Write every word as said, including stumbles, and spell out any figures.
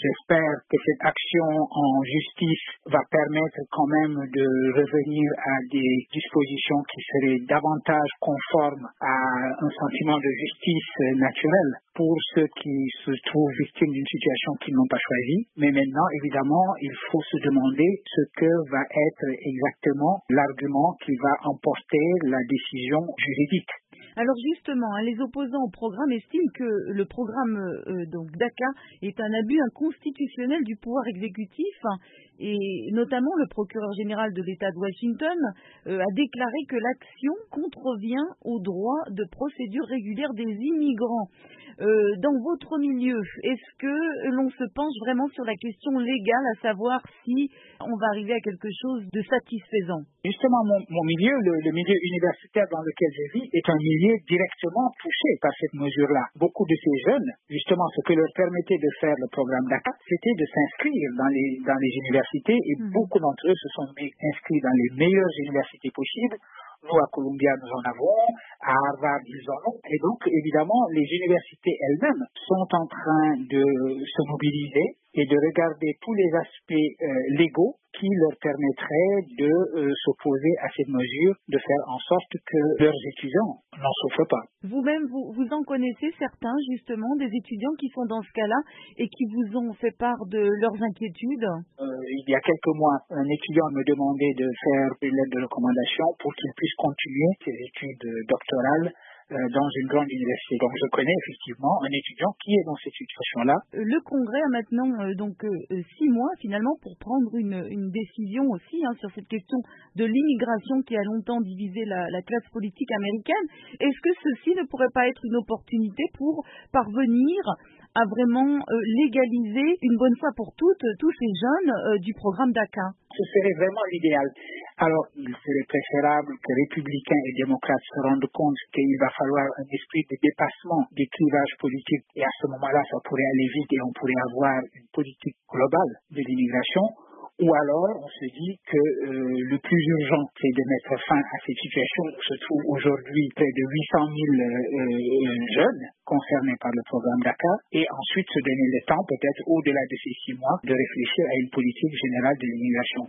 j'espère que cette action en justice va permettre quand même de revenir à des dispositions qui seraient davantage conformes à un sentiment de justice naturelle pour ceux qui se trouvent victimes d'une situation qu'ils n'ont pas choisie. Mais maintenant, évidemment, il faut se demander ce que va être exactement l'argument qui va emporter la décision juridique. Alors justement, hein, les opposants au programme estiment que le programme euh, donc DACA est un abus inconstitutionnel du pouvoir exécutif, hein, et notamment le procureur général de l'État de Washington euh, a déclaré que l'action contrevient au droit de procédure régulière des immigrants. Euh, dans votre milieu, est-ce que l'on se penche vraiment sur la question légale, à savoir si on va arriver à quelque chose de satisfaisant? Justement, mon, mon milieu, le, le milieu universitaire dans lequel je vis, est un milieu directement touché par cette mesure-là. Beaucoup de ces jeunes, justement, ce que leur permettait de faire le programme DACA, c'était de s'inscrire dans les, dans les universités, et mmh. beaucoup d'entre eux se sont inscrits dans les meilleures universités possibles. Nous, à Columbia, nous en avons, à Harvard, ils en ont. Et donc, évidemment, les universités elles-mêmes sont en train de se mobiliser et de regarder tous les aspects euh, légaux qui leur permettraient de euh, s'opposer à cette mesure, de faire en sorte que leurs étudiants n'en souffrent pas. Vous-même, vous, vous en connaissez certains, justement, des étudiants qui sont dans ce cas-là et qui vous ont fait part de leurs inquiétudes? euh, Il y a quelques mois, un étudiant me demandait de faire une lettre de recommandation pour qu'il puisse continuer ses études doctorales Euh, dans une grande université. Donc je connais effectivement un étudiant qui est dans cette situation-là. Le Congrès a maintenant euh, donc euh, six mois finalement pour prendre une, une décision aussi hein, sur cette question de l'immigration qui a longtemps divisé la, la classe politique américaine. Est-ce que ceci ne pourrait pas être une opportunité pour parvenir à vraiment euh, légaliser une bonne fois pour toutes tous ces jeunes euh, du programme DACA? Ce serait vraiment l'idéal. Alors, il serait préférable que républicains et démocrates se rendent compte qu'il va falloir un esprit de dépassement des clivages politiques. Et à ce moment-là, ça pourrait aller vite et on pourrait avoir une politique globale de l'immigration. Ou alors, on se dit que euh, le plus urgent, c'est de mettre fin à cette situation où se trouvent aujourd'hui près de huit cent mille euh, euh, jeunes concernés par le programme DACA, et ensuite se donner le temps, peut-être au-delà de ces six mois, de réfléchir à une politique générale de l'immigration.